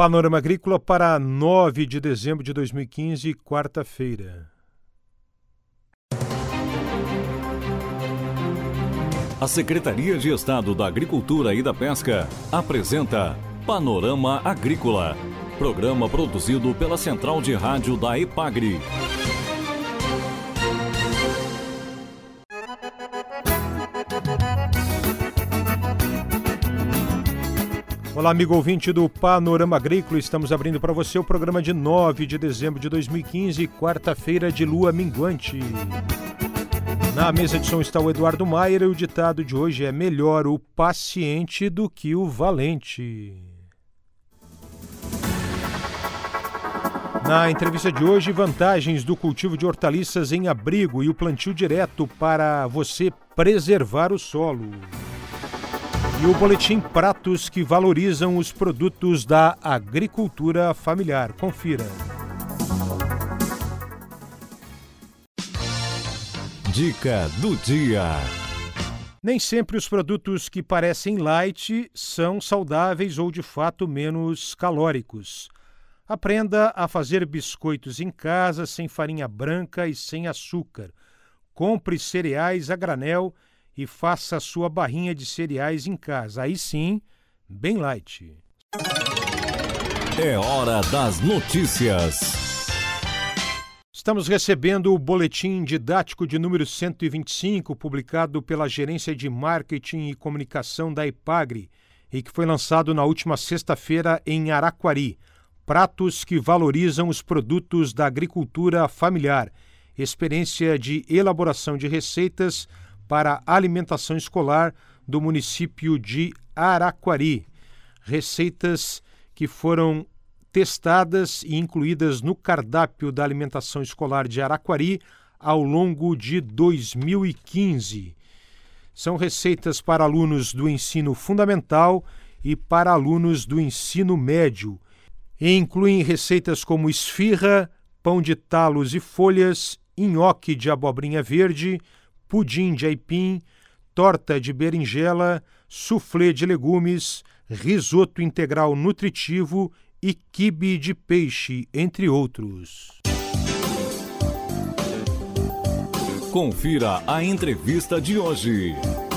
Panorama Agrícola para 9 de dezembro de 2015, quarta-feira. A Secretaria de Estado da Agricultura e da Pesca apresenta Panorama Agrícola, programa produzido pela Central de Rádio da EPAGRE. Olá, amigo ouvinte do Panorama Agrícola. Estamos abrindo para você o programa de 9 de dezembro de 2015, quarta-feira de lua minguante. Na mesa de som está o Eduardo Maier e o ditado de hoje é: melhor o paciente do que o valente. Na entrevista de hoje, vantagens do cultivo de hortaliças em abrigo e o plantio direto para você preservar o solo. E o boletim Pratos que valorizam os produtos da agricultura familiar. Confira. Dica do dia. Nem sempre os produtos que parecem light são saudáveis ou de fato menos calóricos. Aprenda a fazer biscoitos em casa sem farinha branca e sem açúcar. Compre cereais a granel e faça a sua barrinha de cereais em casa. Aí sim, bem light. É hora das notícias. Estamos recebendo o boletim didático de número 125, publicado pela Gerência de Marketing e Comunicação da EPAGRE e que foi lançado na última sexta-feira em Araquari. Pratos que valorizam os produtos da agricultura familiar. Experiência de elaboração de receitas para a alimentação escolar do município de Araquari. Receitas que foram testadas e incluídas no cardápio da alimentação escolar de Araquari ao longo de 2015. São receitas para alunos do ensino fundamental e para alunos do ensino médio. E incluem receitas como esfirra, pão de talos e folhas, nhoque de abobrinha verde, pudim de aipim, torta de berinjela, soufflé de legumes, risoto integral nutritivo e quibe de peixe, entre outros. Confira a entrevista de hoje.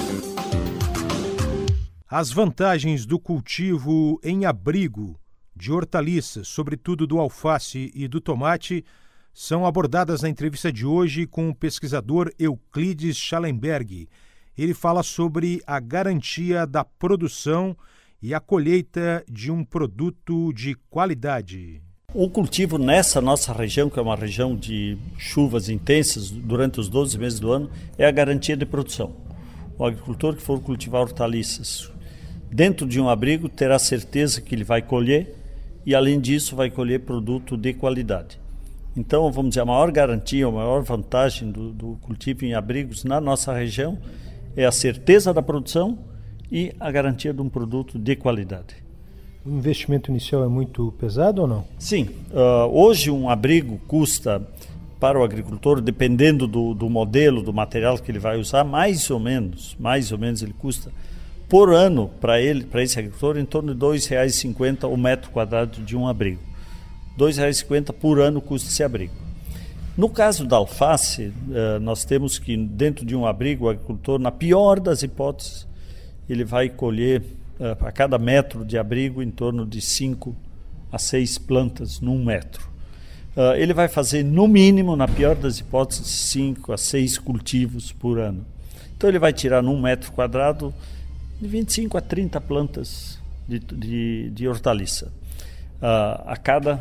As vantagens do cultivo em abrigo de hortaliças, sobretudo do alface e do tomate, são abordadas na entrevista de hoje com o pesquisador Euclides Schallenberg. Ele fala sobre a garantia da produção e a colheita de um produto de qualidade. O cultivo nessa nossa região, que é uma região de chuvas intensas durante os 12 meses do ano, é a garantia de produção. O agricultor que for cultivar hortaliças dentro de um abrigo terá certeza que ele vai colher e, além disso, vai colher produto de qualidade. Então, vamos dizer, a maior garantia, a maior vantagem do cultivo em abrigos na nossa região é a certeza da produção e a garantia de um produto de qualidade. O investimento inicial é muito pesado ou não? Sim. Hoje um abrigo custa para o agricultor, dependendo do modelo, do material que ele vai usar, mais ou menos ele custa por ano para esse agricultor em torno de R$ 2,50 o metro quadrado de um abrigo. R$ 2,50 por ano custa esse abrigo. No caso da alface, nós temos que dentro de um abrigo, o agricultor, na pior das hipóteses, ele vai colher a cada metro de abrigo em torno de 5 a 6 plantas num metro. Ele vai fazer, no mínimo, na pior das hipóteses, 5 a 6 cultivos por ano. Então ele vai tirar num metro quadrado de 25 a 30 plantas de hortaliça. A cada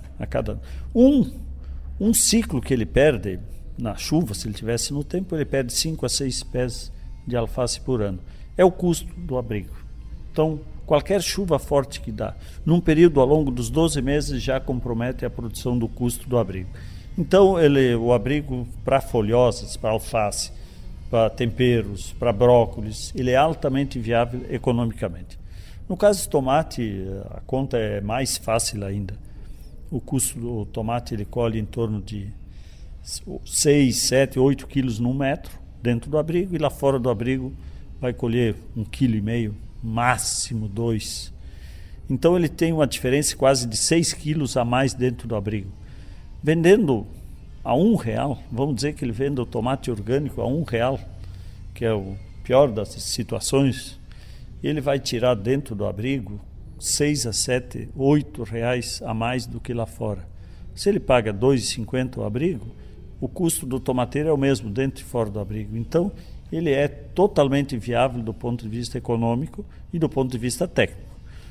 um ciclo que ele perde na chuva, se ele tivesse no tempo, ele perde 5 a 6 pés de alface por ano. É o custo do abrigo. Então, qualquer chuva forte que dá, num período ao longo dos 12 meses, já compromete a produção do custo do abrigo. Então, o abrigo para folhosas, para alface, para temperos, para brócolis, ele é altamente viável economicamente. No caso do tomate, a conta é mais fácil ainda. O custo do tomate ele colhe em torno de 6, 7, 8 quilos num metro dentro do abrigo, e lá fora do abrigo vai colher 1,5 kg, máximo 2. Então ele tem uma diferença quase de 6 quilos a mais dentro do abrigo. Vendendo a R$1, vamos dizer que ele vende o tomate orgânico a R$1, que é o pior das situações, ele vai tirar dentro do abrigo 6 a 7, 8 reais a mais do que lá fora. Se ele paga R$2,50 o abrigo, o custo do tomateiro é o mesmo dentro e fora do abrigo. Então, ele é totalmente viável do ponto de vista econômico e do ponto de vista técnico,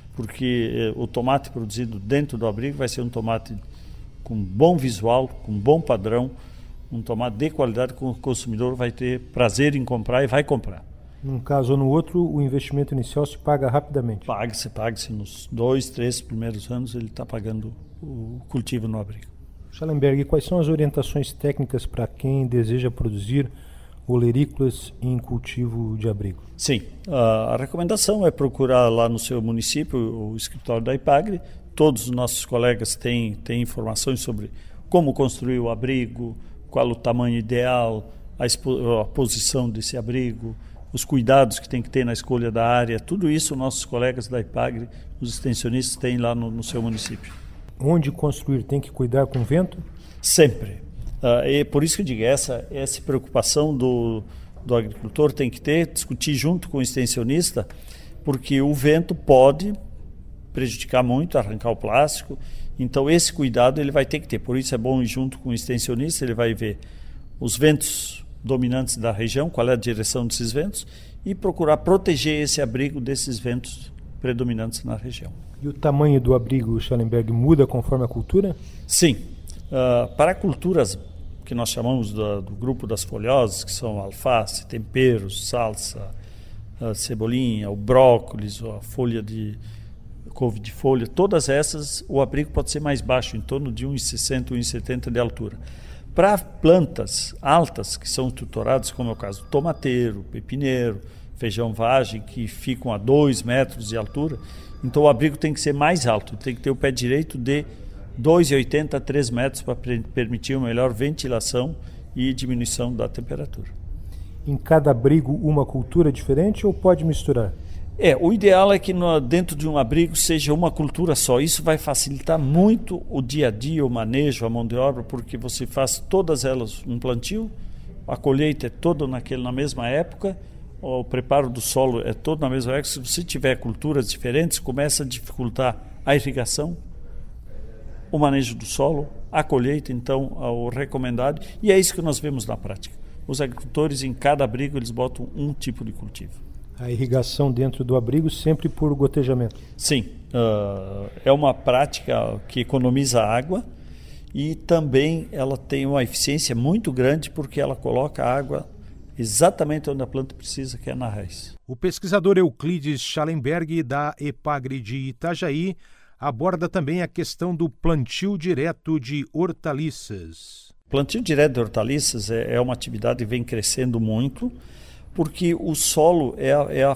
porque o tomate produzido dentro do abrigo vai ser um tomate com bom visual, com bom padrão, um tomate de qualidade que o consumidor vai ter prazer em comprar e vai comprar. Num caso ou no outro, o investimento inicial se paga rapidamente? Paga-se nos 2, 3 primeiros anos, ele está pagando o cultivo no abrigo. Schallenberg, quais são as orientações técnicas para quem deseja produzir olerícolas em cultivo de abrigo? Sim, a recomendação é procurar lá no seu município o escritório da IPAGRE. Todos os nossos colegas têm informações sobre como construir o abrigo, qual o tamanho ideal, a posição desse abrigo, os cuidados que tem que ter na escolha da área. Tudo isso nossos colegas da IPAGRE, os extensionistas, têm lá no seu município. Onde construir tem que cuidar com o vento? Sempre. E por isso que eu digo, essa preocupação do agricultor tem que ter, discutir junto com o extensionista, porque o vento pode prejudicar muito, arrancar o plástico. Então esse cuidado ele vai ter que ter. Por isso é bom ir junto com o extensionista, ele vai ver os ventos dominantes da região, qual é a direção desses ventos, e procurar proteger esse abrigo desses ventos predominantes na região. E o tamanho do abrigo, Schallenberg, muda conforme a cultura? Sim. Para culturas que nós chamamos do grupo das folhosas, que são alface, temperos, salsa, cebolinha, o brócolis, a folha de couve de folha, todas essas, o abrigo pode ser mais baixo, em torno de 1,60, 1,70 de altura. Para plantas altas, que são tuturadas, como é o caso do tomateiro, pepineiro, feijão vagem, que ficam a 2 metros de altura, então o abrigo tem que ser mais alto, tem que ter o pé direito de 2,80 a 3 metros para permitir uma melhor ventilação e diminuição da temperatura. Em cada abrigo uma cultura diferente ou pode misturar? O ideal é que dentro de um abrigo seja uma cultura só. Isso vai facilitar muito o dia a dia, o manejo, a mão de obra, porque você faz todas elas um plantio, a colheita é toda na mesma época, o preparo do solo é todo na mesma época. Se você tiver culturas diferentes, começa a dificultar a irrigação, o manejo do solo, a colheita, então, o recomendado, e é isso que nós vemos na prática. Os agricultores, em cada abrigo, eles botam um tipo de cultivo. A irrigação dentro do abrigo sempre por gotejamento? Sim, é uma prática que economiza água e também ela tem uma eficiência muito grande porque ela coloca a água exatamente onde a planta precisa, que é na raiz. O pesquisador Euclides Schallenberg, da EPAGRE de Itajaí, aborda também a questão do plantio direto de hortaliças. Plantio direto de hortaliças é uma atividade que vem crescendo muito, porque o solo é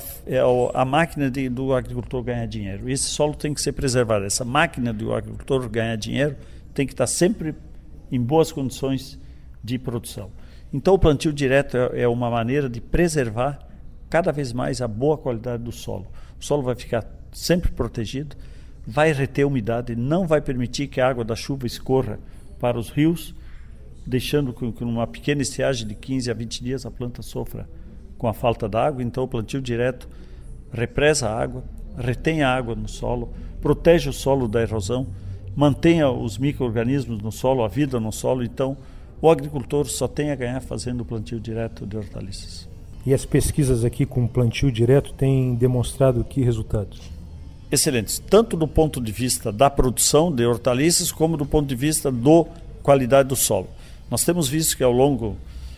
a máquina do agricultor ganhar dinheiro. Esse solo tem que ser preservado. Essa máquina do agricultor ganhar dinheiro tem que estar sempre em boas condições de produção. Então o plantio direto é uma maneira de preservar cada vez mais a boa qualidade do solo. O solo vai ficar sempre protegido, vai reter umidade, não vai permitir que a água da chuva escorra para os rios, deixando que numa pequena estiagem de 15 a 20 dias a planta sofra com a falta d'água. Então o plantio direto represa a água, retém a água no solo, protege o solo da erosão, mantenha os micro-organismos no solo, a vida no solo. Então o agricultor só tem a ganhar fazendo o plantio direto de hortaliças. E as pesquisas aqui com plantio direto têm demonstrado que resultados? Excelentes, tanto do ponto de vista da produção de hortaliças como do ponto de vista da qualidade do solo. Nós temos visto que ao longo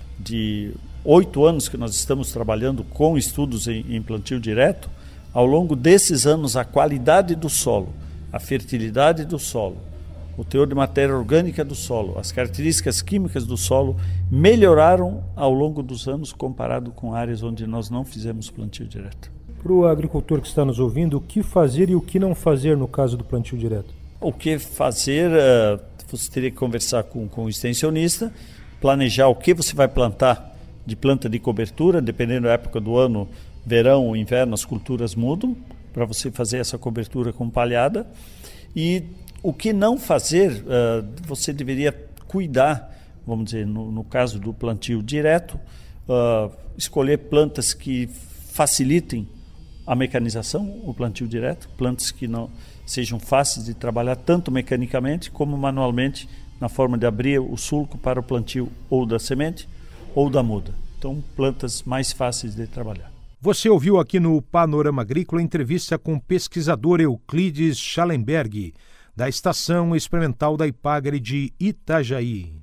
de 8 anos que nós estamos trabalhando com estudos em plantio direto, ao longo desses anos a qualidade do solo, a fertilidade do solo, o teor de matéria orgânica do solo, as características químicas do solo melhoraram ao longo dos anos comparado com áreas onde nós não fizemos plantio direto. Para o agricultor que está nos ouvindo, o que fazer e o que não fazer no caso do plantio direto? O que fazer, você teria que conversar com o extensionista, planejar o que você vai plantar de planta de cobertura, dependendo da época do ano, verão ou inverno, as culturas mudam. para você fazer essa cobertura com palhada. E o que não fazer, você deveria cuidar, vamos dizer, no caso do plantio direto, escolher plantas que facilitem a mecanização, o plantio direto, plantas que não sejam fáceis de trabalhar tanto mecanicamente como manualmente, na forma de abrir o sulco para o plantio ou da semente ou da muda. Então, plantas mais fáceis de trabalhar. Você ouviu aqui no Panorama Agrícola entrevista com o pesquisador Euclides Schallenberg, da Estação Experimental da Ipagre de Itajaí.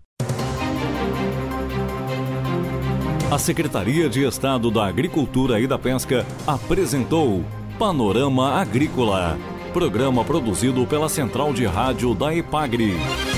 A Secretaria de Estado da Agricultura e da Pesca apresentou Panorama Agrícola, programa produzido pela Central de Rádio da Ipagre.